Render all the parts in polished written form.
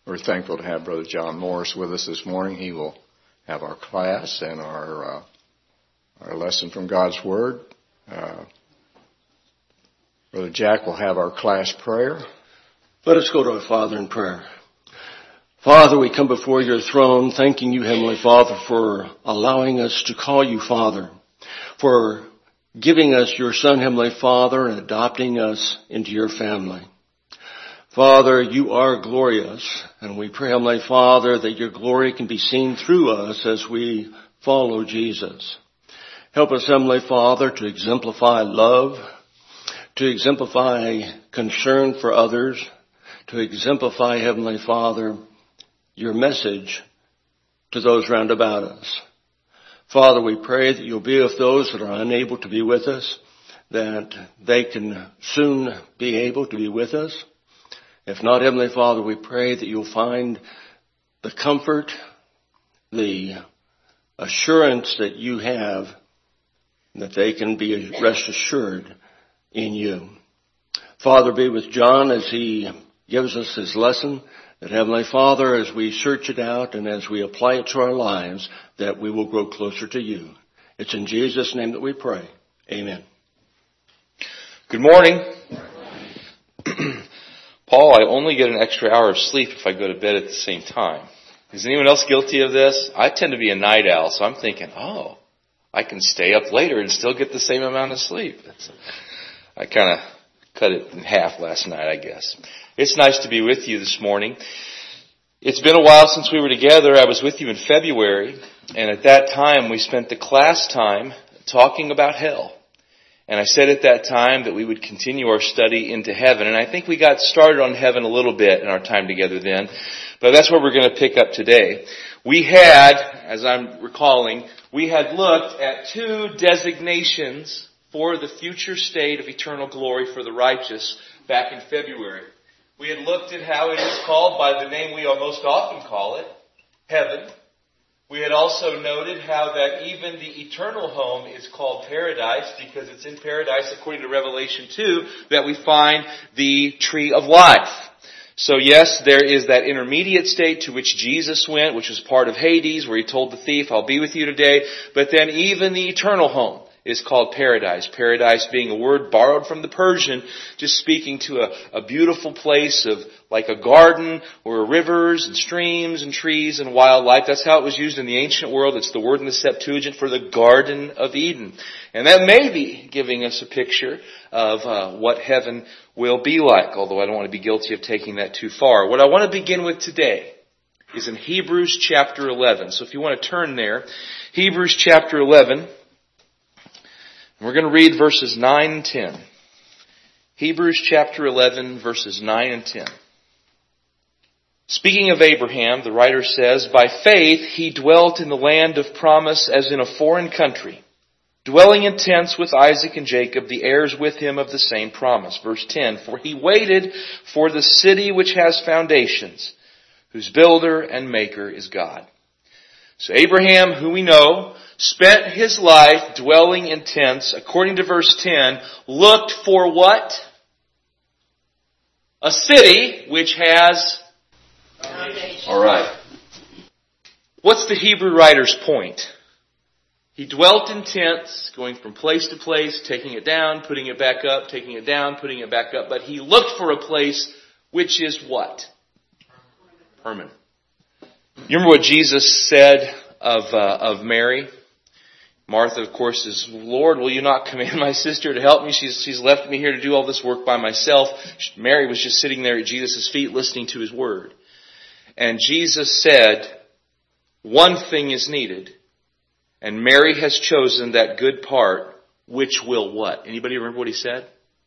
We're thankful to have Brother John Morris with us this morning. He will have our class and our lesson from God's Word. Brother Jack will have our class prayer. Let us go to our Father in prayer. Father, we come before your throne, thanking you, Heavenly Father, for allowing us to call you Father, for giving us your Son, Heavenly Father, and adopting us into your family. Father, you are glorious, and we pray, Heavenly Father, that your glory can be seen through us as we follow Jesus. Help us, Heavenly Father, to exemplify love, to exemplify concern for others, to exemplify, Heavenly Father, your message to those round about us. Father, we pray that you'll be with those that are unable to be with us, that they can soon be able to be with us. If not, Heavenly Father, we pray that you'll find the comfort, the assurance that you have, that they can be rest assured in you. Father, be with John as he gives us his lesson, that Heavenly Father, as we search it out and as we apply it to our lives, that we will grow closer to you. It's in Jesus' name that we pray. Amen. Good morning. Paul, I only get an extra hour of sleep if I go to bed at the same time. Is anyone else guilty of this? I tend to be a night owl, so I'm thinking, I can stay up later and still get the same amount of sleep. I kind of cut it in half last night, I guess. It's nice to be with you this morning. It's been a while since we were together. I was with you in February, and at that time we spent the class time talking about hell. And I said at that time that we would continue our study into heaven. And I think we got started on heaven a little bit in our time together then. But that's what we're going to pick up today. We had, as I'm recalling, we had looked at two designations for the future state of eternal glory for the righteous back in February. We had looked at how it is called by the name we most often call it, heaven. We had also noted how that even the eternal home is called paradise because it's in paradise, according to Revelation 2, that we find the tree of life. So yes, there is that intermediate state to which Jesus went, which was part of Hades, where he told the thief, I'll be with you today. But then even the eternal home is called paradise. Paradise being a word borrowed from the Persian, just speaking to a beautiful place of like a garden where rivers and streams and trees and wildlife. That's how it was used in the ancient world. It's the word in the Septuagint for the Garden of Eden. And that may be giving us a picture of what heaven will be like, although I don't want to be guilty of taking that too far. What I want to begin with today is in Hebrews chapter 11. So if you want to turn there, Hebrews chapter 11. We're going to read verses 9 and 10. Hebrews chapter 11, verses 9 and 10. Speaking of Abraham, the writer says, by faith he dwelt in the land of promise as in a foreign country, dwelling in tents with Isaac and Jacob, the heirs with him of the same promise. Verse 10, for he waited for the city which has foundations, whose builder and maker is God. So Abraham, who we know, spent his life dwelling in tents, according to verse 10, looked for what? A city which has foundations. All right. What's the Hebrew writer's point? He dwelt in tents, going from place to place, taking it down, putting it back up, taking it down, putting it back up. But he looked for a place which is what? Permanent. You remember what Jesus said of Mary? Martha, of course, is, Lord, will you not command my sister to help me? She's left me here to do all this work by myself. Mary was just sitting there at Jesus' feet listening to his word. And Jesus said, one thing is needed. And Mary has chosen that good part, which will what? Anybody remember what he said?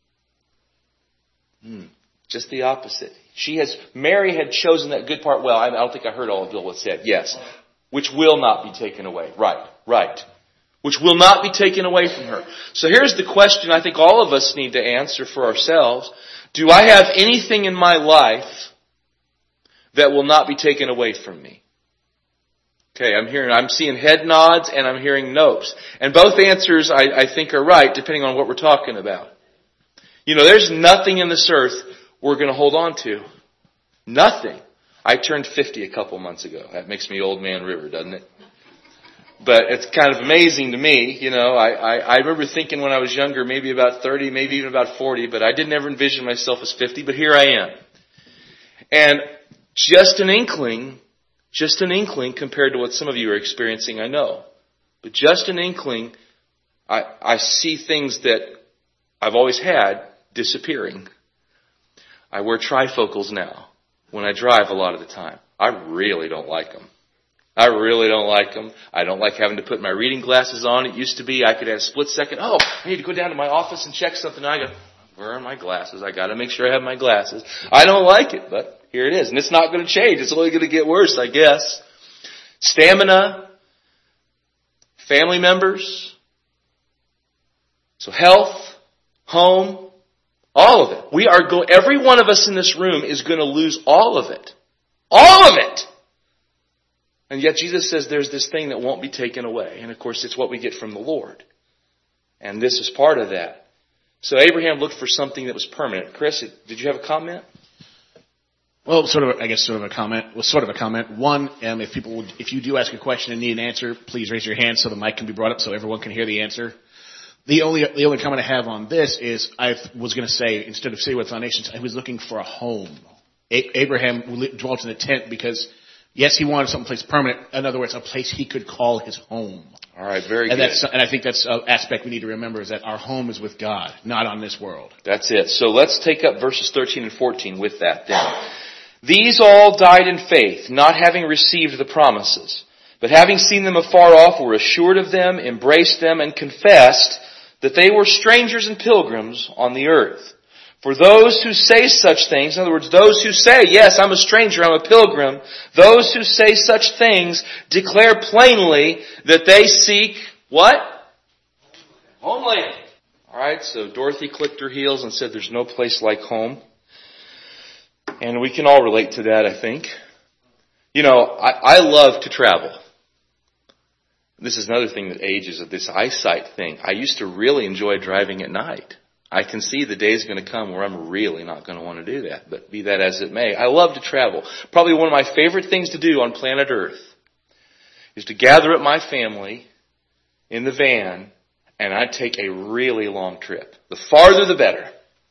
Just the opposite. Mary had chosen that good part. Well, I don't think I heard all of Bill what said. Yes. Which will not be taken away. Right. Which will not be taken away from her. So here's the question I think all of us need to answer for ourselves. Do I have anything in my life that will not be taken away from me? Okay, I'm seeing head nods and I'm hearing no's. And both answers I think are right depending on what we're talking about. You know, there's nothing in this earth we're going to hold on to. Nothing. I turned 50 a couple months ago. That makes me Old Man River, doesn't it? But it's kind of amazing to me, I remember thinking when I was younger, maybe about 30, maybe even about 40, but I didn't ever envision myself as 50, but here I am. And just an inkling compared to what some of you are experiencing, I know. But just an inkling, I see things that I've always had disappearing. I wear trifocals now when I drive a lot of the time. I really don't like them. I don't like having to put my reading glasses on. It used to be I could have a split second. Oh, I need to go down to my office and check something. I go, where are my glasses? I got to make sure I have my glasses. I don't like it, but here it is. And it's not going to change. It's only going to get worse, I guess. Stamina, family members, so health, home, all of it. Every one of us in this room is going to lose all of it. All of it! And yet Jesus says there's this thing that won't be taken away. And of course it's what we get from the Lord. And this is part of that. So Abraham looked for something that was permanent. Chris, did you have a comment? Well, sort of a comment. One, if you do ask a question and need an answer, please raise your hand so the mic can be brought up so everyone can hear the answer. The only comment I have on this is I was going to say, instead of city with foundations, I was looking for a home. Abraham dwelt in a tent because, yes, he wanted someplace permanent. In other words, a place he could call his home. All right, very good. And I think that's an aspect we need to remember, is that our home is with God, not on this world. That's it. So let's take up verses 13 and 14 with that then. These all died in faith, not having received the promises, but having seen them afar off, were assured of them, embraced them, and confessed that they were strangers and pilgrims on the earth. For those who say such things, in other words, those who say, yes, I'm a stranger, I'm a pilgrim, those who say such things declare plainly that they seek what? Homeland. Alright, so Dorothy clicked her heels and said there's no place like home. And we can all relate to that, I think. I love to travel. This is another thing that ages, of this eyesight thing. I used to really enjoy driving at night. I can see the day's going to come where I'm really not going to want to do that. But be that as it may, I love to travel. Probably one of my favorite things to do on planet Earth is to gather up my family in the van and I'd take a really long trip. The farther the better.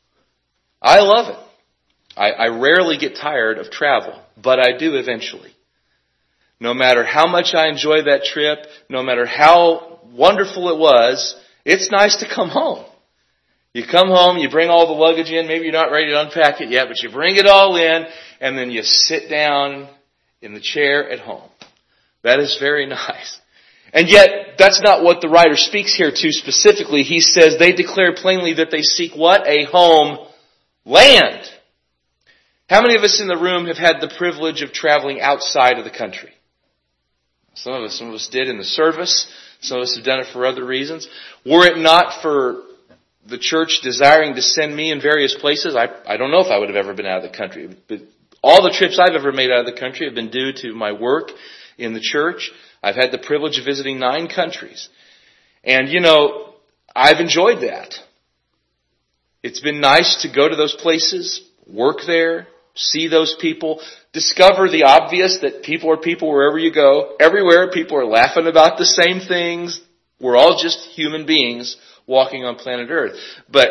I love it. I rarely get tired of travel, but I do eventually. No matter how much I enjoy that trip, no matter how wonderful it was, it's nice to come home. You come home, you bring all the luggage in, maybe you're not ready to unpack it yet, but you bring it all in, and then you sit down in the chair at home. That is very nice. And yet, that's not what the writer speaks here to specifically. He says they declare plainly that they seek what? A home land. How many of us in the room have had the privilege of traveling outside of the country? Some of us did in the service. Some of us have done it for other reasons. Were it not for the church desiring to send me in various places, I don't know if I would have ever been out of the country. But all the trips I've ever made out of the country have been due to my work in the church. I've had the privilege of visiting 9 countries. And, I've enjoyed that. It's been nice to go to those places, work there, see those people, discover the obvious that people are people wherever you go. Everywhere people are laughing about the same things. We're all just human beings walking on planet Earth. But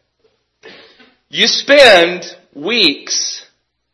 you spend weeks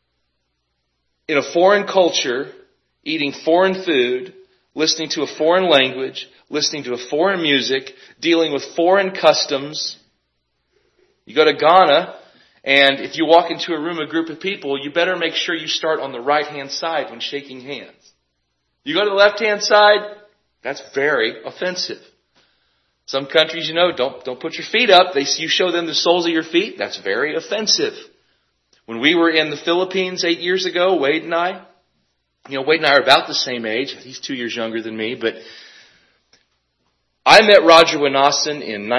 in a foreign culture, eating foreign food, listening to a foreign language, listening to a foreign music, dealing with foreign customs. You go to Ghana, and if you walk into a room, a group of people, you better make sure you start on the right-hand side when shaking hands. You go to the left-hand side, that's very offensive. Some countries, don't put your feet up. You show them the soles of your feet, that's very offensive. When we were in the Philippines 8 years ago, Wade and I are about the same age. He's 2 years younger than me, but I met Roger Winasan in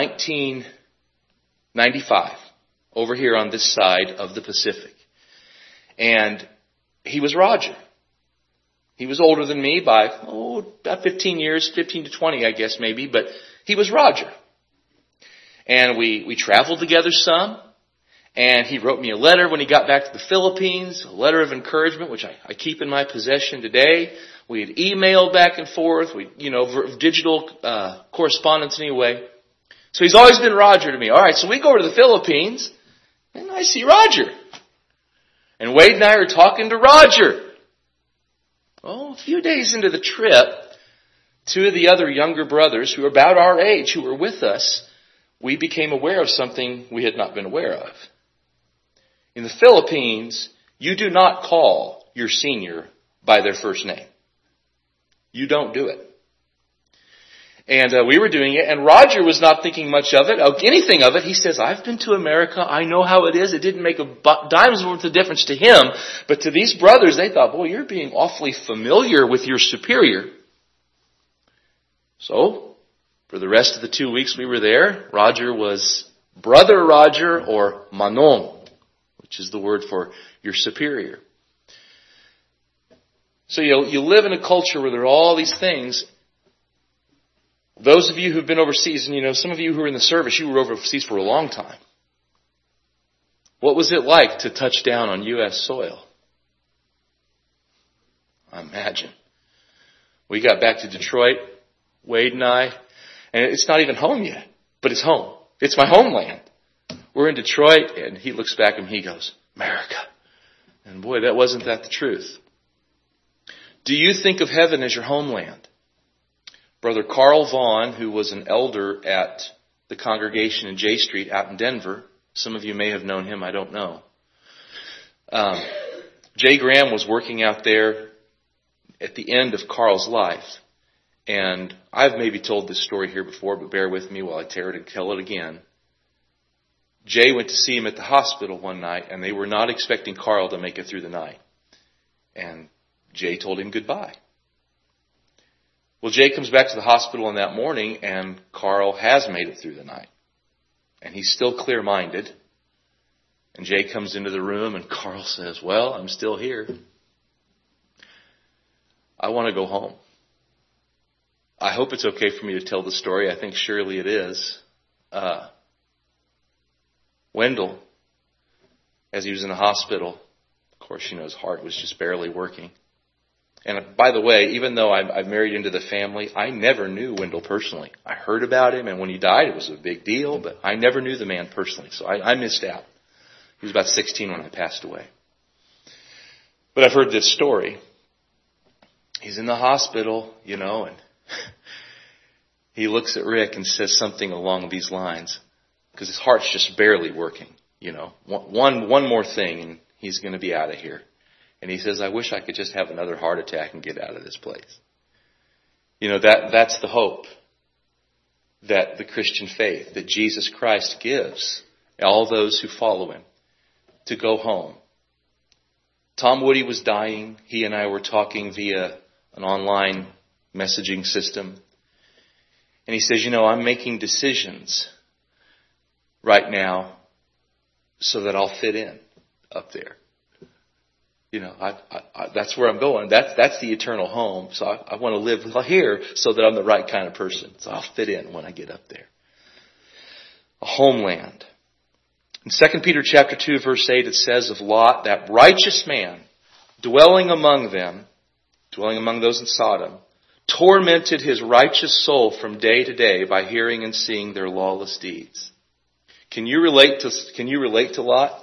1995. Over here on this side of the Pacific. And he was Roger. He was older than me by, about 15 years, 15 to 20, I guess maybe, but he was Roger. And we traveled together some, And he wrote me a letter when he got back to the Philippines, a letter of encouragement, which I keep in my possession today. We had emailed back and forth, digital correspondence anyway. So he's always been Roger to me. All right, so we go over to the Philippines, and I see Roger. And Wade and I are talking to Roger. Oh, a few days into the trip, two of the other younger brothers who are about our age, who were with us, we became aware of something we had not been aware of. In the Philippines, you do not call your senior by their first name. You don't do it. And we were doing it, and Roger was not thinking much of it, anything of it. He says, I've been to America. I know how it is. It didn't make a dime's worth of difference to him. But to these brothers, they thought, boy, you're being awfully familiar with your superior. So, for the rest of the 2 weeks we were there, Roger was Brother Roger or Manong, which is the word for your superior. So you live in a culture where there are all these things. Those of you who've been overseas, and some of you who are in the service, you were overseas for a long time. What was it like to touch down on U.S. soil? I imagine. We got back to Detroit, Wade and I, and it's not even home yet, but it's home. It's my homeland. We're in Detroit, and he looks back and he goes, America. And boy, wasn't that the truth. Do you think of heaven as your homeland? Brother Carl Vaughn, who was an elder at the congregation in J Street out in Denver, some of you may have known him, I don't know. Jay Graham was working out there at the end of Carl's life. And I've maybe told this story here before, but bear with me while I tell it again. Jay went to see him at the hospital one night, and they were not expecting Carl to make it through the night. And Jay told him goodbye. Well, Jay comes back to the hospital on that morning, and Carl has made it through the night. And he's still clear-minded. And Jay comes into the room, and Carl says, well, I'm still here. I want to go home. I hope it's okay for me to tell the story. I think surely it is. Wendell, as he was in the hospital, of course, his heart was just barely working. And by the way, even though I've married into the family, I never knew Wendell personally. I heard about him, and when he died, it was a big deal, but I never knew the man personally, so I missed out. He was about 16 when I passed away. But I've heard this story. He's in the hospital, and he looks at Rick and says something along these lines, because his heart's just barely working, One more thing, and he's going to be out of here. And he says, I wish I could just have another heart attack and get out of this place. That's the hope that the Christian faith, that Jesus Christ gives all those who follow him, to go home. Tom Woody was dying. He and I were talking via an online messaging system. And he says, I'm making decisions right now so that I'll fit in up there. That's where I'm going. That's the eternal home. So I want to live here so that I'm the right kind of person. So I'll fit in when I get up there. A homeland. In 2 Peter chapter 2, verse 8, it says of Lot, that righteous man, dwelling among those in Sodom, tormented his righteous soul from day to day by hearing and seeing their lawless deeds. Can you relate to Lot?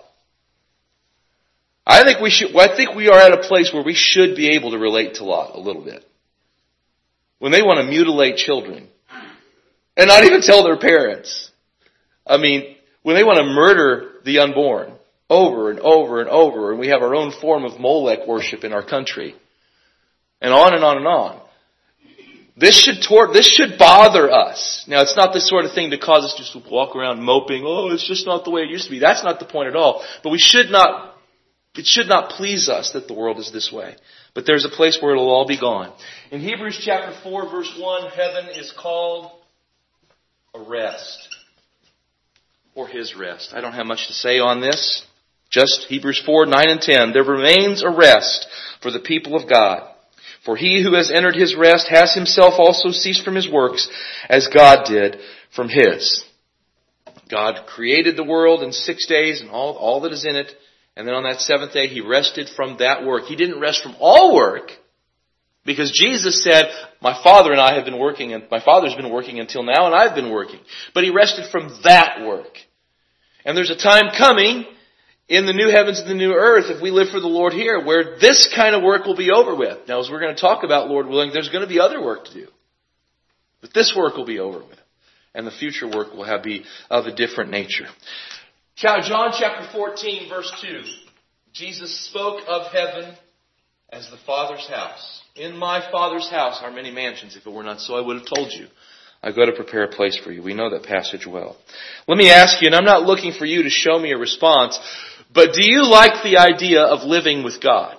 I think we are at a place where we should be able to relate to Lot a little bit. When they want to mutilate children and not even tell their parents. When they want to murder the unborn over and over and over, and we have our own form of Molech worship in our country. And on and on and on. This should bother us. Now, it's not the sort of thing that causes us just to walk around moping, it's just not the way it used to be. That's not the point at all. But it should not please us that the world is this way. But there's a place where it'll all be gone. In Hebrews chapter 4, verse 1, heaven is called a rest. Or his rest. I don't have much to say on this. Just Hebrews 4, 9 and 10. There remains a rest for the people of God. For he who has entered his rest has himself also ceased from his works, as God did from his. God created the world in 6 days and all that is in it. And then on that seventh day, He rested from that work. He didn't rest from all work because Jesus said, my Father and I have been working, and my Father's been working until now, and I've been working. But He rested from that work. And there's a time coming in the new heavens and the new earth, if we live for the Lord here, where this kind of work will be over with. Now, as we're going to talk about, Lord willing, there's going to be other work to do. But this work will be over with. And the future work will be of a different nature. John chapter 14, verse 2. Jesus spoke of heaven as the Father's house. In my Father's house are many mansions. If it were not so, I would have told you. I go to prepare a place for you. We know that passage well. Let me ask you, and I'm not looking for you to show me a response, but do you like the idea of living with God?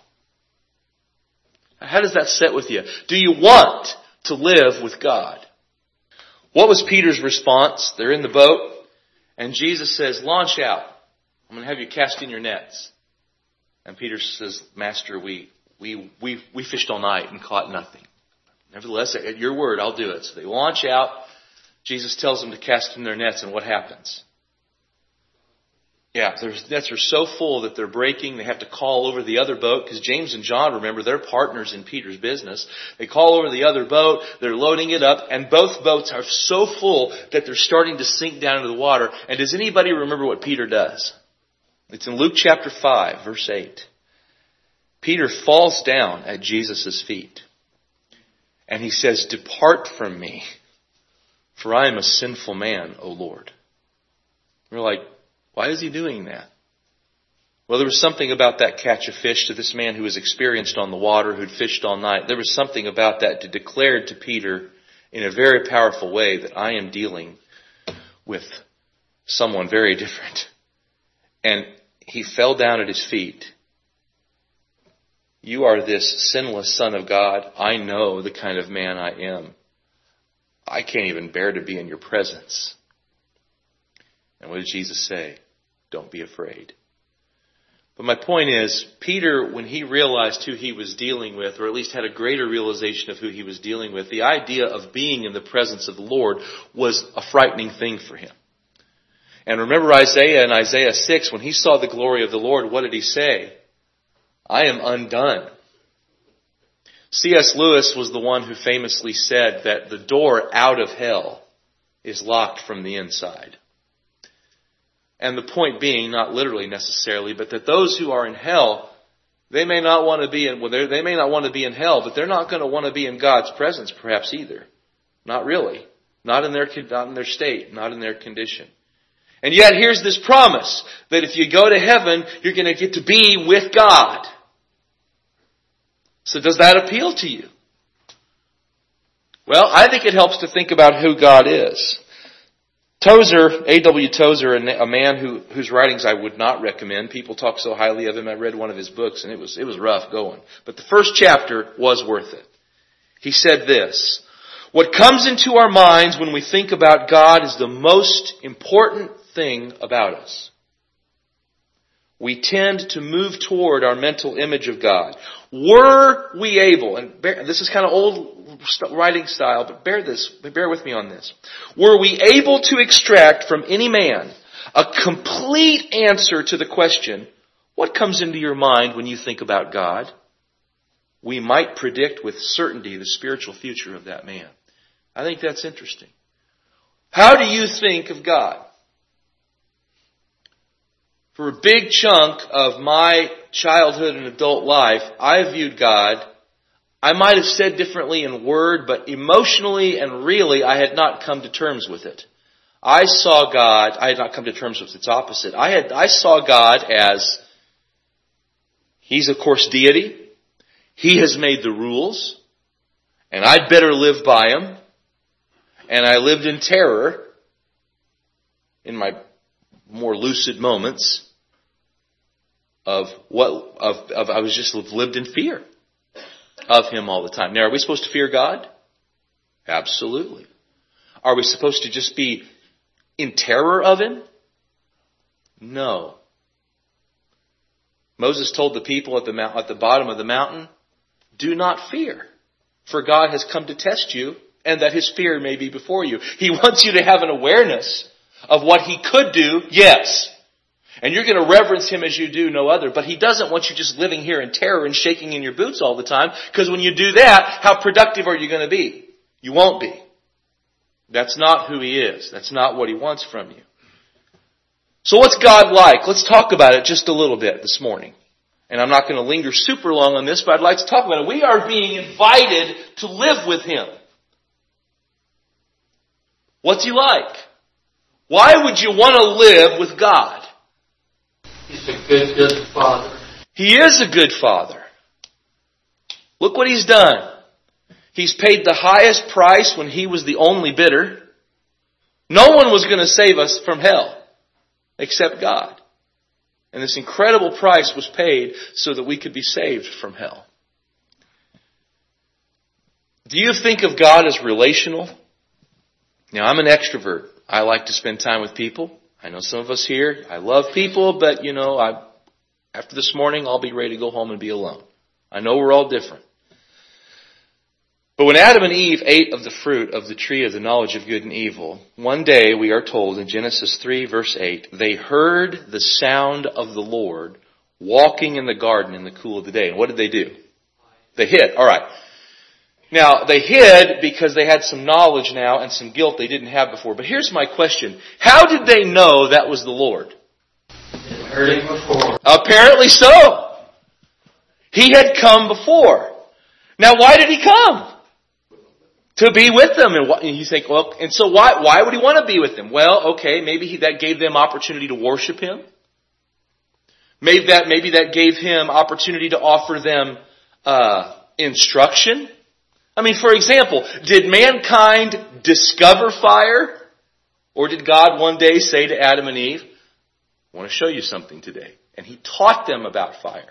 How does that sit with you? Do you want to live with God? What was Peter's response? They're in the boat, and Jesus says, launch out. I'm going to have you cast in your nets. And Peter says, Master, we fished all night and caught nothing. Nevertheless, at your word, I'll do it. So they launch out. Jesus tells them to cast in their nets, and what happens? Yeah, their nets are so full that they're breaking. They have to call over the other boat because James and John, remember, they're partners in Peter's business. They call over the other boat. They're loading it up, and both boats are so full that they're starting to sink down into the water. And does anybody remember what Peter does? It's in Luke chapter 5, verse 8. Peter falls down at Jesus' feet, and he says, depart from me, for I am a sinful man, O Lord. We're like, why is he doing that? Well, there was something about that catch of fish to this man who was experienced on the water, who'd fished all night. There was something about that to declare to Peter in a very powerful way that I am dealing with someone very different. And he fell down at his feet. You are this sinless Son of God. I know the kind of man I am. I can't even bear to be in your presence. And what did Jesus say? Don't be afraid. But my point is, Peter, when he realized who he was dealing with, or at least had a greater realization of who he was dealing with, the idea of being in the presence of the Lord was a frightening thing for him. And remember Isaiah in Isaiah 6, when he saw the glory of the Lord, what did he say? I am undone. C.S. Lewis was the one who famously said that the door out of hell is locked from the inside. And the point being, not literally necessarily, but that those who are in hell, they may not want to be they may not want to be in hell, but they're not going to want to be in God's presence perhaps either. Not really. Not in their state, not in their condition. And yet here's this promise that if you go to heaven, you're going to get to be with God. So does that appeal to you? Well, I think it helps to think about who God is. Tozer, A.W. Tozer, a man whose writings I would not recommend. People talk so highly of him. I read one of his books and it was rough going. But the first chapter was worth it. He said this, what comes into our minds when we think about God is the most important thing about us. We tend to move toward our mental image of God. Were we able, and this is kind of old writing style, but bear with me on this. Were we able to extract from any man a complete answer to the question, what comes into your mind when you think about God? We might predict with certainty the spiritual future of that man. I think that's interesting. How do you think of God? For a big chunk of my childhood and adult life, I viewed God, I might have said differently in word, but emotionally and really I had not come to terms with it. I saw God, I had not come to terms with its opposite. I saw God as, He's of course deity. He has made the rules, and I'd better live by them. And I lived in terror in my more lucid moments I lived in fear of Him all the time. Now, are we supposed to fear God? Absolutely. Are we supposed to just be in terror of Him? No. Moses told the people at the bottom of the mountain, do not fear, for God has come to test you, and that His fear may be before you. He wants you to have an awareness of what He could do, yes. And you're going to reverence Him as you do no other. But He doesn't want you just living here in terror and shaking in your boots all the time. Because when you do that, how productive are you going to be? You won't be. That's not who He is. That's not what He wants from you. So what's God like? Let's talk about it just a little bit this morning. And I'm not going to linger super long on this, but I'd like to talk about it. We are being invited to live with Him. What's He like? Why would you want to live with God? He's a good Father. He is a good Father. Look what He's done. He's paid the highest price when He was the only bidder. No one was going to save us from hell except God. And this incredible price was paid so that we could be saved from hell. Do you think of God as relational? Now, I'm an extrovert. I like to spend time with people. I know some of us here, I love people, but after this morning, I'll be ready to go home and be alone. I know we're all different. But when Adam and Eve ate of the fruit of the tree of the knowledge of good and evil, one day we are told in Genesis 3 verse 8, they heard the sound of the Lord walking in the garden in the cool of the day. And what did they do? They hid. All right. Now, they hid because they had some knowledge now and some guilt they didn't have before. But here's my question. How did they know that was the Lord? They heard Him before. Apparently so. He had come before. Now, why did He come? To be with them. And you think, well, and so why would He want to be with them? Well, okay, maybe that gave them opportunity to worship Him. Maybe that gave Him opportunity to offer them instruction. I mean, for example, did mankind discover fire? Or did God one day say to Adam and Eve, I want to show you something today. And He taught them about fire.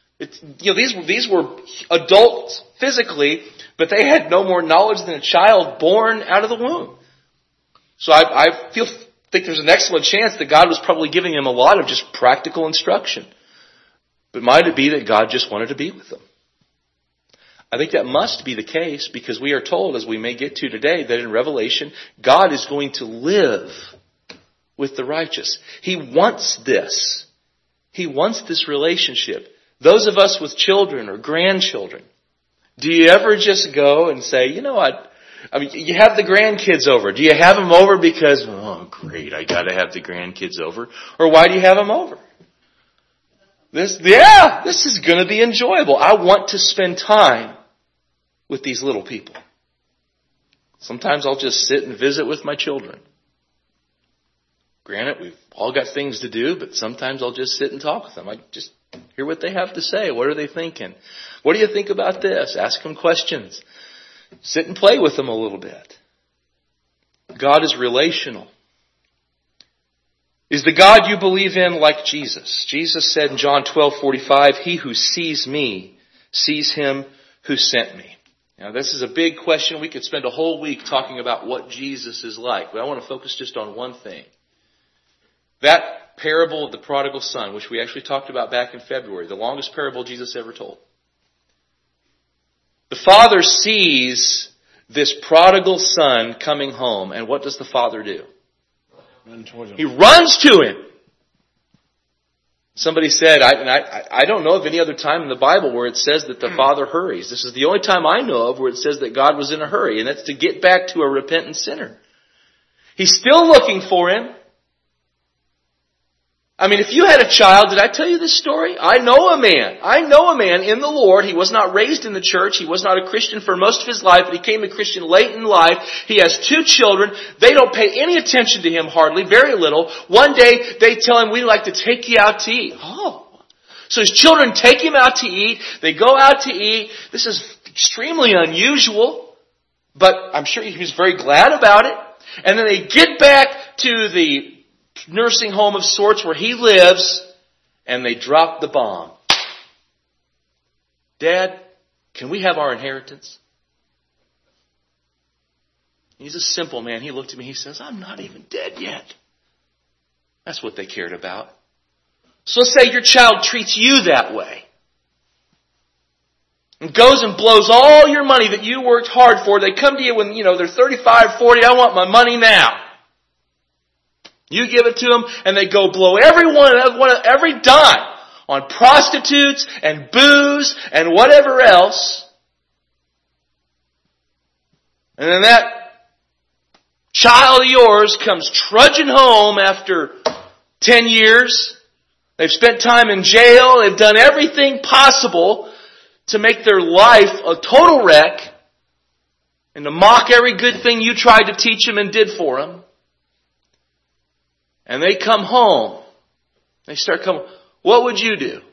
These were adults physically, but they had no more knowledge than a child born out of the womb. So I think there's an excellent chance that God was probably giving them a lot of just practical instruction. But might it be that God just wanted to be with them? I think that must be the case because we are told, as we may get to today, that in Revelation, God is going to live with the righteous. He wants this. He wants this relationship. Those of us with children or grandchildren, do you ever just go and say, you have the grandkids over. Do you have them over because, oh great, I got to have the grandkids over? Or why do you have them over? This is going to be enjoyable. I want to spend time with these little people. Sometimes I'll just sit and visit with my children. Granted, we've all got things to do, but sometimes I'll just sit and talk with them. I just hear what they have to say. What are they thinking? What do you think about this? Ask them questions. Sit and play with them a little bit. God is relational. Is the God you believe in like Jesus? Jesus said in John 12:45, he who sees me sees Him who sent me. Now this is a big question. We could spend a whole week talking about what Jesus is like, but I want to focus just on one thing. That parable of the prodigal son, which we actually talked about back in February, the longest parable Jesus ever told. The father sees this prodigal son coming home, and what does the father do? Run towards him. He runs to him. Somebody said, I don't know of any other time in the Bible where it says that the father hurries. This is the only time I know of where it says that God was in a hurry, and that's to get back to a repentant sinner. He's still looking for him. I mean, if you had a child, did I tell you this story? I know a man in the Lord. He was not raised in the church. He was not a Christian for most of his life, but he became a Christian late in life. He has 2 children. They don't pay any attention to him hardly, very little. One day, they tell him, we'd like to take you out to eat. Oh. So his children take him out to eat. They go out to eat. This is extremely unusual, but I'm sure he was very glad about it. And then they get back to the nursing home of sorts where he lives, and they drop the bomb. Dad, can we have our inheritance? He's a simple man. He looked at me, he says, I'm not even dead yet. That's what they cared about. So let's say your child treats you that way. And goes and blows all your money that you worked hard for. They come to you when, they're 35, 40, I want my money now. You give it to them, and they go blow every dime on prostitutes and booze and whatever else. And then that child of yours comes trudging home after 10 years. They've spent time in jail. They've done everything possible to make their life a total wreck and to mock every good thing you tried to teach them and did for them. And they come home. They start coming. What would you do?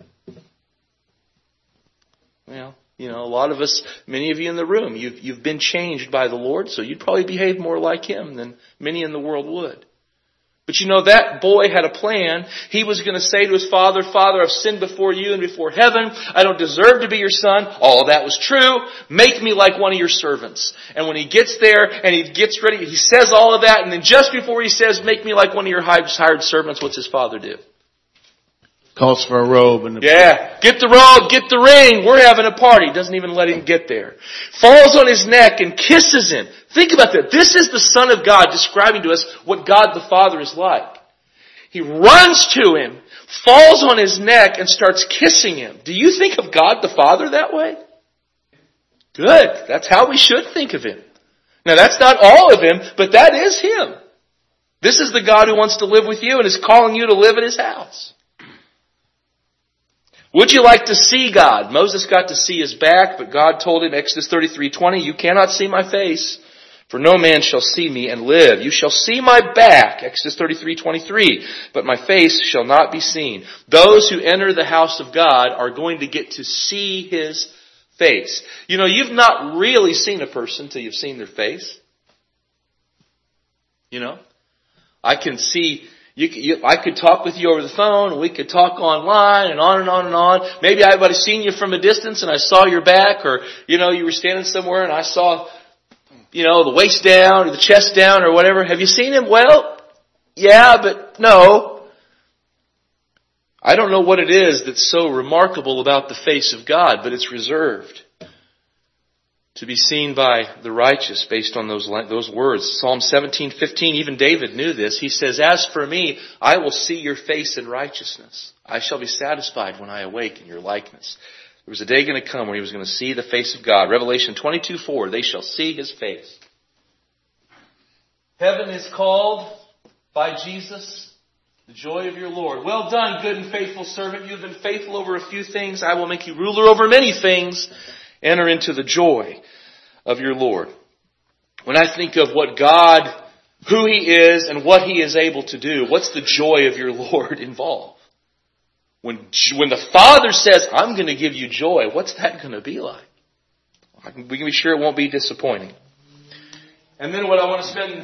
Well, a lot of us, many of you in the room, you've been changed by the Lord, so you'd probably behave more like Him than many in the world would. But that boy had a plan. He was going to say to his father, Father, I've sinned before you and before heaven. I don't deserve to be your son. All of that was true. Make me like one of your servants. And when he gets there and he gets ready, he says all of that. And then just before he says, make me like one of your hired servants, what's his father do? Calls for a robe. Get the robe, get the ring. We're having a party. Doesn't even let him get there. Falls on his neck and kisses him. Think about that. This is the Son of God describing to us what God the Father is like. He runs to him, falls on his neck, and starts kissing him. Do you think of God the Father that way? Good. That's how we should think of Him. Now that's not all of Him, but that is Him. This is the God who wants to live with you and is calling you to live in His house. Would you like to see God? Moses got to see His back, but God told him, Exodus 33:20, you cannot see my face, for no man shall see me and live. You shall see my back, Exodus 33:23, but my face shall not be seen. Those who enter the house of God are going to get to see His face. You've not really seen a person till you've seen their face. I can see... I could talk with you over the phone, we could talk online and on and on and on. Maybe I would have seen you from a distance and I saw your back, or, you were standing somewhere and I saw, the waist down or the chest down or whatever. Have you seen him? Well, yeah, but no. I don't know what it is that's so remarkable about the face of God, but it's reserved to be seen by the righteous based on those words. Psalm 17:15, even David knew this. He says, as for me, I will see your face in righteousness. I shall be satisfied when I awake in your likeness. There was a day going to come when he was going to see the face of God. Revelation 22:4, they shall see His face. Heaven is called by Jesus, the joy of your Lord. Well done, good and faithful servant. You have been faithful over a few things. I will make you ruler over many things. Enter into the joy of your Lord. When I think of what God, who He is and what He is able to do, what's the joy of your Lord involve? When the Father says, I'm going to give you joy, what's that going to be like? We can be sure it won't be disappointing. And then what I want to spend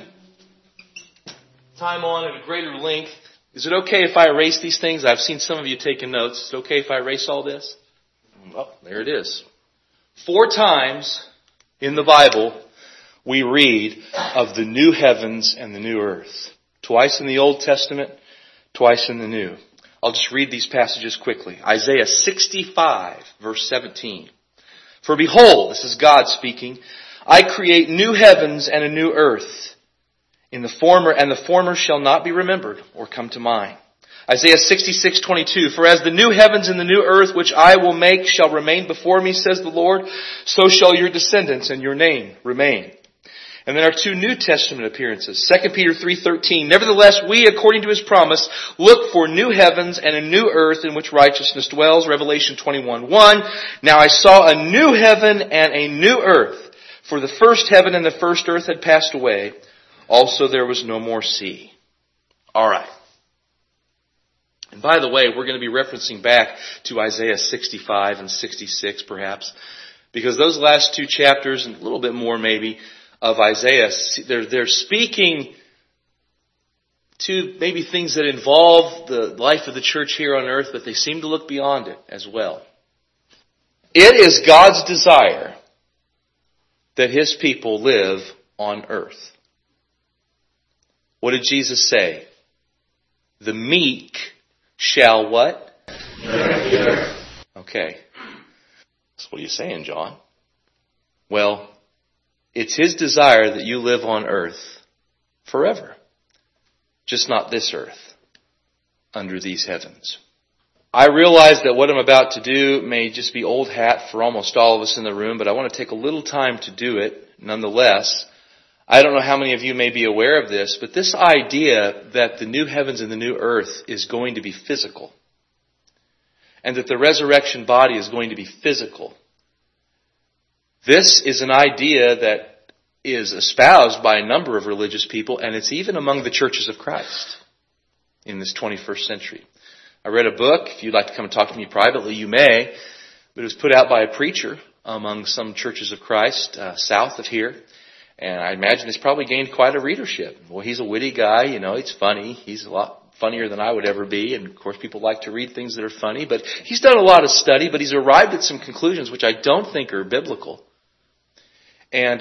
time on at a greater length, is it okay if I erase these things? I've seen some of you taking notes. Is it okay if I erase all this? Oh, there it is. 4 times in the Bible we read of the new heavens and the new earth. Twice in the Old Testament, twice in the New. I'll just read these passages quickly. Isaiah 65, verse 17. For behold, this is God speaking, I create new heavens and a new earth. The former shall not be remembered or come to mind. Isaiah 66:22, for as the new heavens and the new earth which I will make shall remain before me, says the Lord, so shall your descendants and your name remain. And then our 2 New Testament appearances. 2 Peter 3:13, nevertheless we, according to His promise, look for new heavens and a new earth in which righteousness dwells. Revelation 21:1, now I saw a new heaven and a new earth, for the first heaven and the first earth had passed away. Also there was no more sea. All right. And by the way, we're going to be referencing back to Isaiah 65 and 66 perhaps, because those last 2 chapters, and a little bit more maybe, of Isaiah, they're speaking to maybe things that involve the life of the church here on earth, but they seem to look beyond it as well. It is God's desire that His people live on earth. What did Jesus say? The meek shall what? Okay. So what are you saying, John? Well, it's His desire that you live on earth forever. just not this earth, under these heavens. I realize that what I'm about to do may just be old hat for almost all of us in the room, but I want to take a little time to do it nonetheless. I don't know how many of you may be aware of this, but this idea that the new heavens and the new earth is going to be physical, and that the resurrection body is going to be physical, this is an idea that is espoused by a number of religious people, and it's even among the churches of Christ in this 21st century. I read a book. If you'd like to come and talk to me privately, you may. But it was put out by a preacher among some churches of Christ south of here. And I imagine it's probably gained quite a readership. Well, he's a witty guy. He's funny. He's a lot funnier than I would ever be. And, of course, people like to read things that are funny. But he's done a lot of study, but he's arrived at some conclusions which I don't think are biblical. And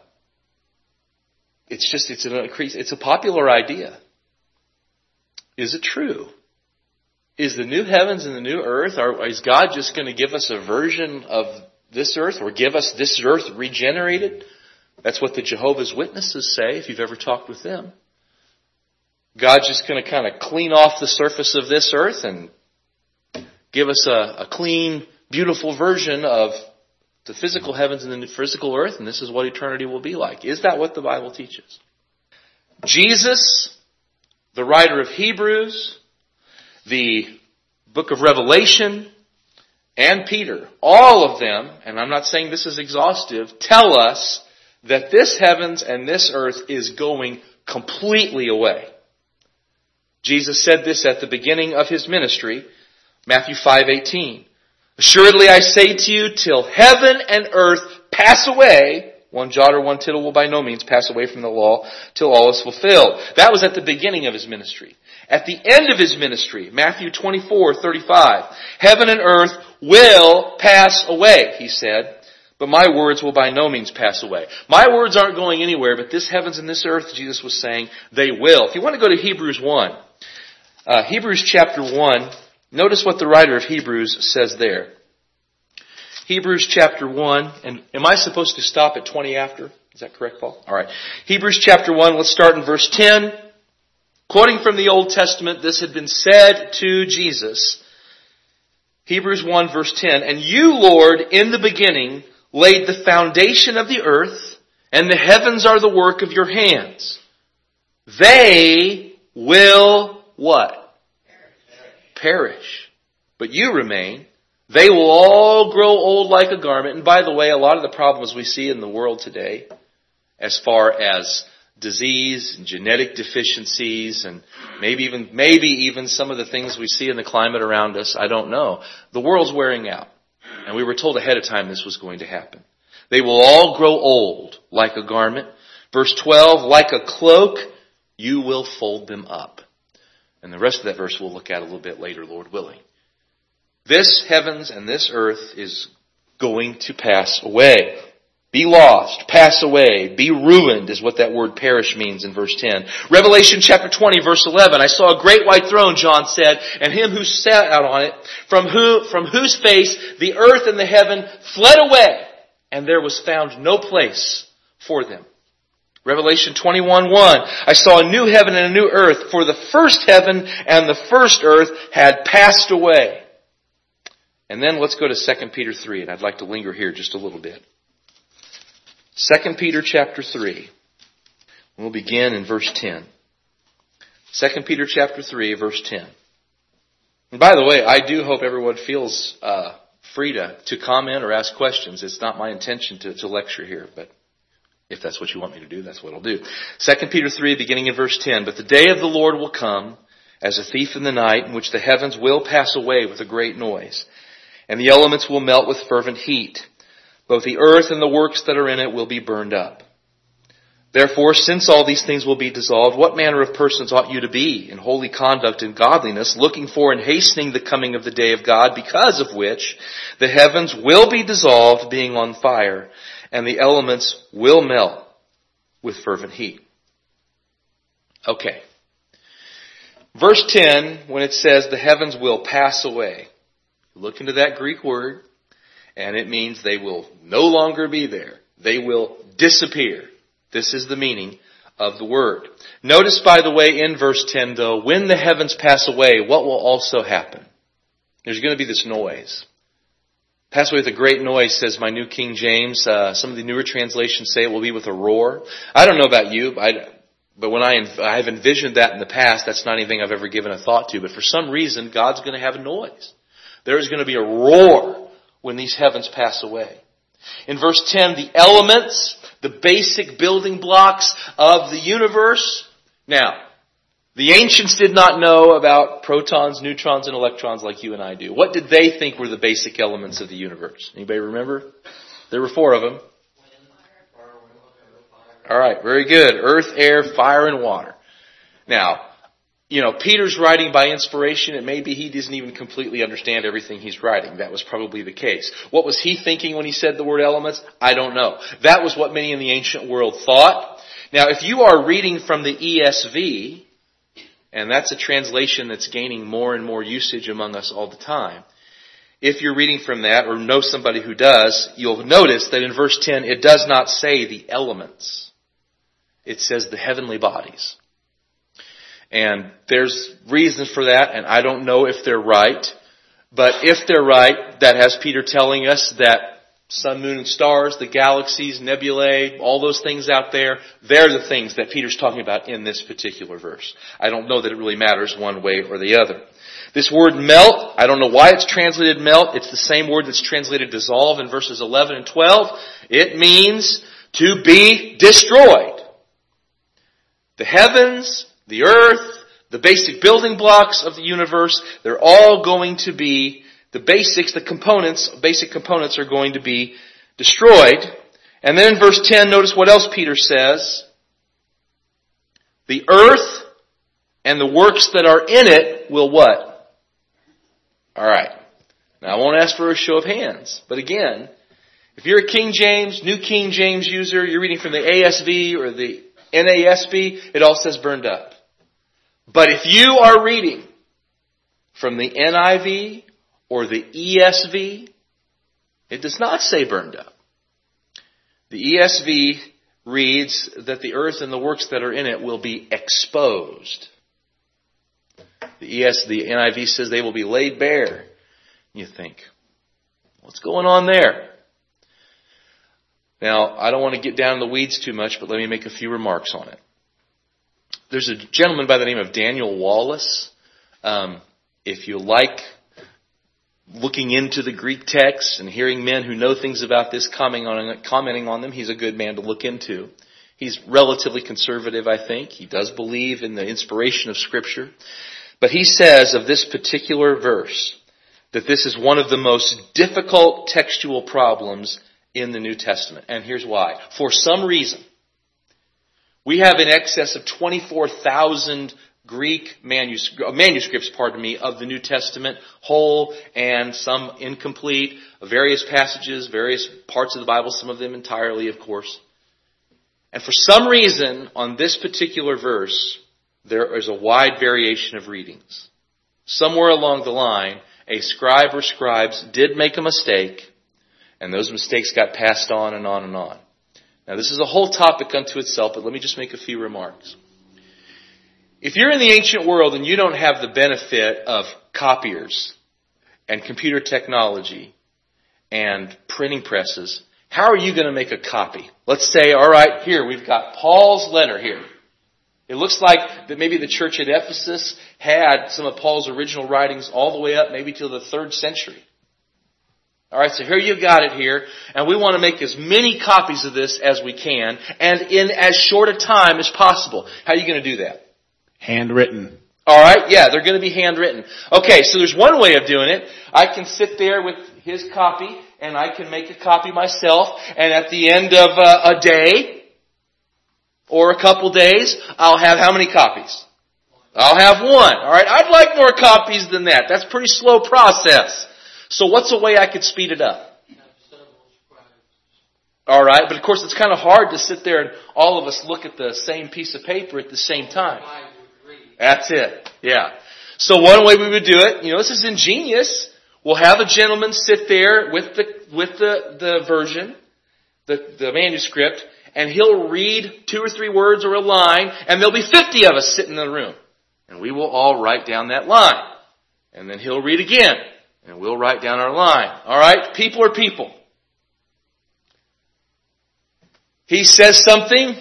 it's a popular idea. Is it true? Is the new heavens and the new earth, is God just going to give us a version of this earth, or give us this earth regenerated? That's what the Jehovah's Witnesses say, if you've ever talked with them. God's just going to kind of clean off the surface of this earth and give us a clean, beautiful version of the physical heavens and the physical earth, and this is what eternity will be like. Is that what the Bible teaches? Jesus, the writer of Hebrews, the book of Revelation, and Peter, all of them, and I'm not saying this is exhaustive, tell us that this heavens and this earth is going completely away. Jesus said this at the beginning of his ministry, Matthew 5:18. Assuredly I say to you, till heaven and earth pass away, one jot or one tittle will by no means pass away from the law till all is fulfilled. That was at the beginning of his ministry. At the end of his ministry, Matthew 24:35, heaven and earth will pass away, he said, but my words will by no means pass away. My words aren't going anywhere, but this heavens and this earth, Jesus was saying, they will. If you want to go to Hebrews 1, Hebrews chapter 1, notice what the writer of Hebrews says there. Hebrews chapter 1, and am I supposed to stop at 20 after? Is that correct, Paul? All right. Hebrews chapter 1, let's start in verse 10. Quoting from the Old Testament, this had been said to Jesus. Hebrews 1 verse 10, and you, Lord, in the beginning laid the foundation of the earth, and the heavens are the work of your hands. They will what? Perish. But you remain. They will all grow old like a garment. And by the way, a lot of the problems we see in the world today, as far as disease and genetic deficiencies and maybe even some of the things we see in the climate around us, I don't know. The world's wearing out. And we were told ahead of time this was going to happen. They will all grow old like a garment. Verse 12, like a cloak, you will fold them up. And the rest of that verse we'll look at a little bit later, Lord willing. This heavens and this earth is going to pass away. Be lost, pass away, be ruined is what that word perish means in verse 10. Revelation chapter 20 verse 11. I saw a great white throne, John said, and him who sat out on it, from whose face the earth and the heaven fled away, and there was found no place for them. Revelation 21:1. I saw a new heaven and a new earth, for the first heaven and the first earth had passed away. And then let's go to 2 Peter 3, and I'd like to linger here just a little bit. 2 Peter chapter 3. We'll begin in verse 10. 2 Peter chapter 3, verse 10. And by the way, I do hope everyone feels free to comment or ask questions. It's not my intention to lecture here, but if that's what you want me to do, that's what I'll do. 2 Peter 3, beginning in verse 10. But the day of the Lord will come as a thief in the night, in which the heavens will pass away with a great noise, and the elements will melt with fervent heat. Both the earth and the works that are in it will be burned up. Therefore, since all these things will be dissolved, what manner of persons ought you to be in holy conduct and godliness, looking for and hastening the coming of the day of God, because of which the heavens will be dissolved, being on fire, and the elements will melt with fervent heat. Okay. Verse 10, when it says the heavens will pass away, look into that Greek word, and it means they will no longer be there. They will disappear. This is the meaning of the Word. Notice, by the way, in verse 10, though, when the heavens pass away, what will also happen? There's going to be this noise. Pass away with a great noise, says my New King James. Some of the newer translations say it will be with a roar. I don't know about you, but when I have envisioned that in the past, that's not anything I've ever given a thought to. But for some reason, God's going to have a noise. There is going to be a roar when these heavens pass away. In verse 10, the elements, the basic building blocks of the universe. Now, the ancients did not know about protons, neutrons, and electrons like you and I do. What did they think were the basic elements of the universe? Anybody remember? There were 4 of them. All right, very good. Earth, air, fire, and water. Now, Peter's writing by inspiration. It may be he doesn't even completely understand everything he's writing. That was probably the case. What was he thinking when he said the word elements? I don't know. That was what many in the ancient world thought. Now, if you are reading from the ESV, and that's a translation that's gaining more and more usage among us all the time, if you're reading from that or know somebody who does, you'll notice that in verse 10, it does not say the elements. It says the heavenly bodies. And there's reasons for that, and I don't know if they're right. But if they're right, that has Peter telling us that sun, moon, and stars, the galaxies, nebulae, all those things out there, they're the things that Peter's talking about in this particular verse. I don't know that it really matters one way or the other. This word melt, I don't know why it's translated melt. It's the same word that's translated dissolve in verses 11 and 12. It means to be destroyed. The heavens, the earth, the basic building blocks of the universe, they're all going to be, the basics, the components, basic components are going to be destroyed. And then in verse 10, notice what else Peter says. The earth and the works that are in it will what? Alright. Now I won't ask for a show of hands. But again, if you're a King James, New King James user, you're reading from the ASV or the NASB, it all says burned up. But if you are reading from the NIV or the ESV, it does not say burned up. The ESV reads that the earth and the works that are in it will be exposed. The NIV says they will be laid bare. You think, what's going on there? Now, I don't want to get down in the weeds too much, but let me make a few remarks on it. There's a gentleman by the name of Daniel Wallace. If you like looking into the Greek text and hearing men who know things about this commenting on them, he's a good man to look into. He's relatively conservative, I think. He does believe in the inspiration of Scripture. But he says of this particular verse that this is one of the most difficult textual problems in the New Testament. And here's why. For some reason, we have in excess of 24,000 Greek manuscripts, of the New Testament, whole and some incomplete, various passages, various parts of the Bible, some of them entirely, of course. And for some reason, on this particular verse, there is a wide variation of readings. Somewhere along the line, a scribe or scribes did make a mistake, and those mistakes got passed on and on and on. Now, this is a whole topic unto itself, but let me just make a few remarks. If you're in the ancient world and you don't have the benefit of copiers and computer technology and printing presses, how are you going to make a copy? Let's say, all right, here, we've got Paul's letter here. It looks like that maybe the church at Ephesus had some of Paul's original writings all the way up maybe to the 3rd century. All right, so here you've got it here, and we want to make as many copies of this as we can, and in as short a time as possible. How are you going to do that? Handwritten. All right, yeah, they're going to be handwritten. Okay, so there's one way of doing it. I can sit there with his copy, and I can make a copy myself, and at the end of a day or a couple days, I'll have how many copies? I'll have one. All right, I'd like more copies than that. That's a pretty slow process. So what's a way I could speed it up? All right, but of course it's kind of hard to sit there and all of us look at the same piece of paper at the same time. That's it. Yeah. So one way we would do it, this is ingenious. We'll have a gentleman sit there with the version, the manuscript, and he'll read 2 or 3 words or a line, and there'll be 50 of us sitting in the room. And we will all write down that line. And then he'll read again, and we'll write down our line. All right? People are people. He says something,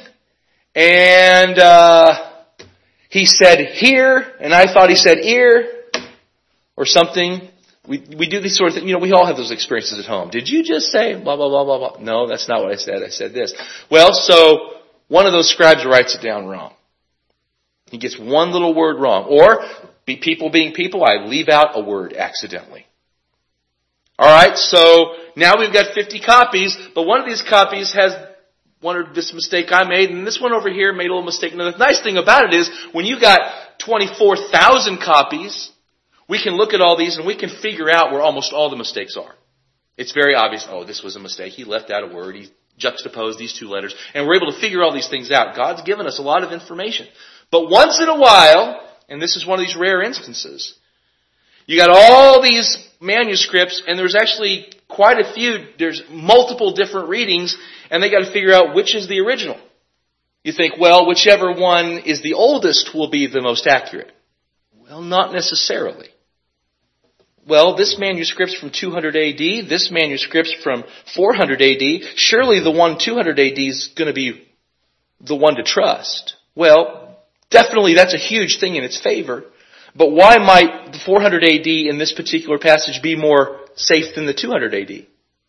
and he said here, and I thought he said ear, or something. We do these sort of things. We all have those experiences at home. Did you just say blah, blah, blah, blah, blah? No, that's not what I said. I said this. Well, so one of those scribes writes it down wrong. He gets one little word wrong. Or, people being people, I leave out a word accidentally. Alright, so now we've got 50 copies, but one of these copies has one of this mistake I made, and this one over here made a little mistake. Now the nice thing about it is, when you got 24,000 copies, we can look at all these and we can figure out where almost all the mistakes are. It's very obvious, this was a mistake. He left out a word. He juxtaposed these 2 letters. And we're able to figure all these things out. God's given us a lot of information. But once in a while, and this is one of these rare instances, you got all these manuscripts, and there's actually quite a few. There's multiple different readings, and they got to figure out which is the original. You think, well, whichever one is the oldest will be the most accurate. Well, not necessarily. Well, this manuscript's from 200 AD, this manuscript's from 400 AD. Surely the one 200 AD is going to be the one to trust. Well, definitely that's a huge thing in its favor. But why might the 400 AD in this particular passage be more safe than the 200 AD?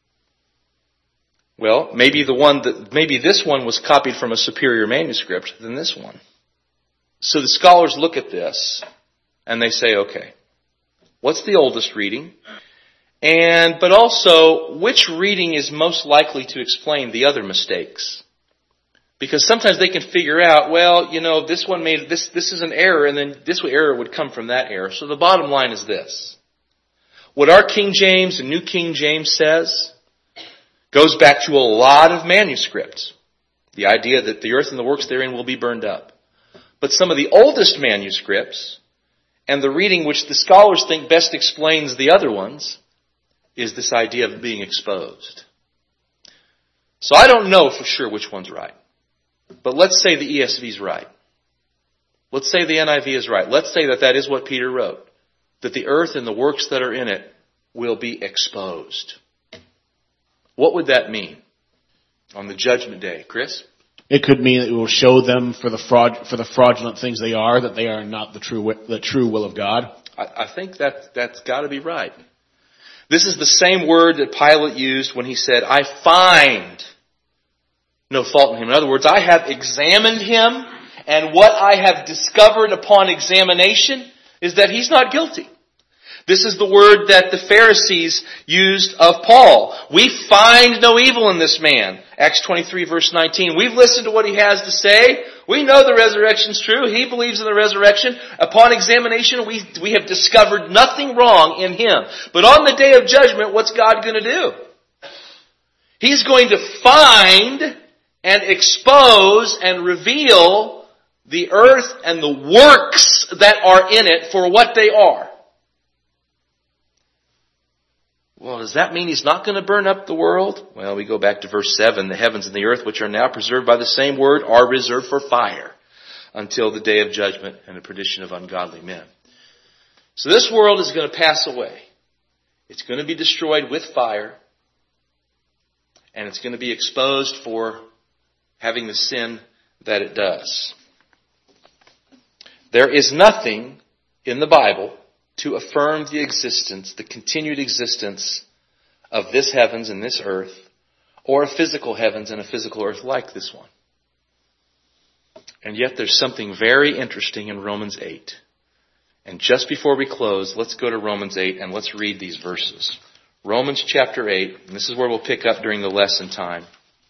Well, maybe this one was copied from a superior manuscript than this one. So the scholars look at this and they say, okay, what's the oldest reading? But also, which reading is most likely to explain the other mistakes? Because sometimes they can figure out, this one made, this is an error, and then this error would come from that error. So the bottom line is this. What our King James and New King James says goes back to a lot of manuscripts. The idea that the earth and the works therein will be burned up. But some of the oldest manuscripts, and the reading which the scholars think best explains the other ones, is this idea of being exposed. So I don't know for sure which one's right. But let's say the ESV is right. Let's say the NIV is right. Let's say that is what Peter wrote. That the earth and the works that are in it will be exposed. What would that mean on the judgment day? Chris? It could mean that it will show them for the fraudulent things they are, that they are not the true will of God. I think that's got to be right. This is the same word that Pilate used when he said, I find no fault in him. In other words, I have examined him, and what I have discovered upon examination is that he's not guilty. This is the word that the Pharisees used of Paul. We find no evil in this man. Acts 23 verse 19. We've listened to what he has to say. We know the resurrection's true. He believes in the resurrection. Upon examination, we have discovered nothing wrong in him. But on the day of judgment, what's God going to do? He's going to find and expose and reveal the earth and the works that are in it for what they are. Well, does that mean he's not going to burn up the world? Well, we go back to verse 7. The heavens and the earth, which are now preserved by the same word, are reserved for fire until the day of judgment and the perdition of ungodly men. So this world is going to pass away. It's going to be destroyed with fire. And it's going to be exposed for having the sin that it does. There is nothing in the Bible to affirm the continued existence of this heavens and this earth, or a physical heavens and a physical earth like this one. And yet there's something very interesting in Romans 8. And just before we close, let's go to Romans 8 and let's read these verses. Romans chapter 8, and this is where we'll pick up during the lesson time.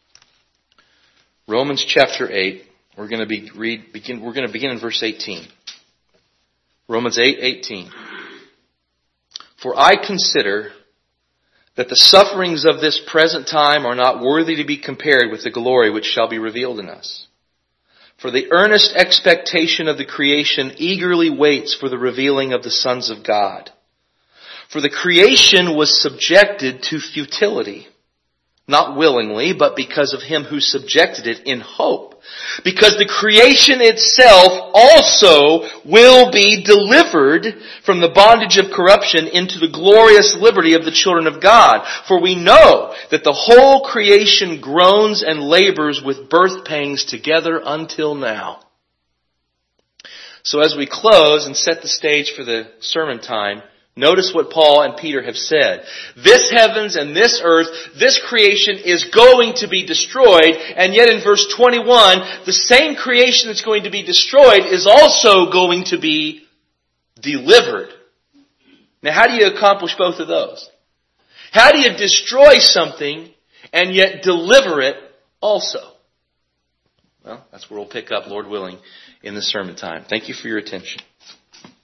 Romans chapter 8, we're going to begin in verse 18. Romans 8:18. For I consider that the sufferings of this present time are not worthy to be compared with the glory which shall be revealed in us. For the earnest expectation of the creation eagerly waits for the revealing of the sons of God. For the creation was subjected to futility not willingly, but because of him who subjected it in hope. Because the creation itself also will be delivered from the bondage of corruption into the glorious liberty of the children of God. For we know that the whole creation groans and labors with birth pangs together until now. So as we close and set the stage for the sermon time, notice what Paul and Peter have said. This heavens and this earth, this creation is going to be destroyed. And yet in verse 21, the same creation that's going to be destroyed is also going to be delivered. Now how do you accomplish both of those? How do you destroy something and yet deliver it also? Well, that's where we'll pick up, Lord willing, in the sermon time. Thank you for your attention.